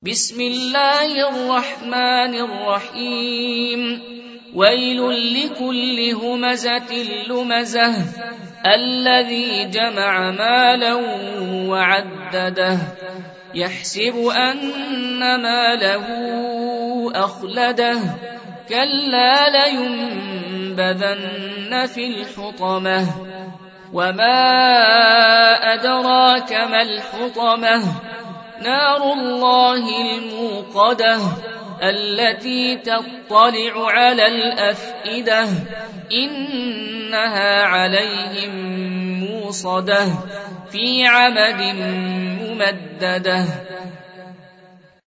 بسم الله الرحمن الرحيم ويل لكل همزة لمزة الذي جمع مالا وعدده يحسب أن ماله أخلده كلا لينبذن في الحطمة وما أدراك ما الحطمة نار الله الموقدة التي تطلع على الأفئدة إنها عليهم موصدة في عمد ممددة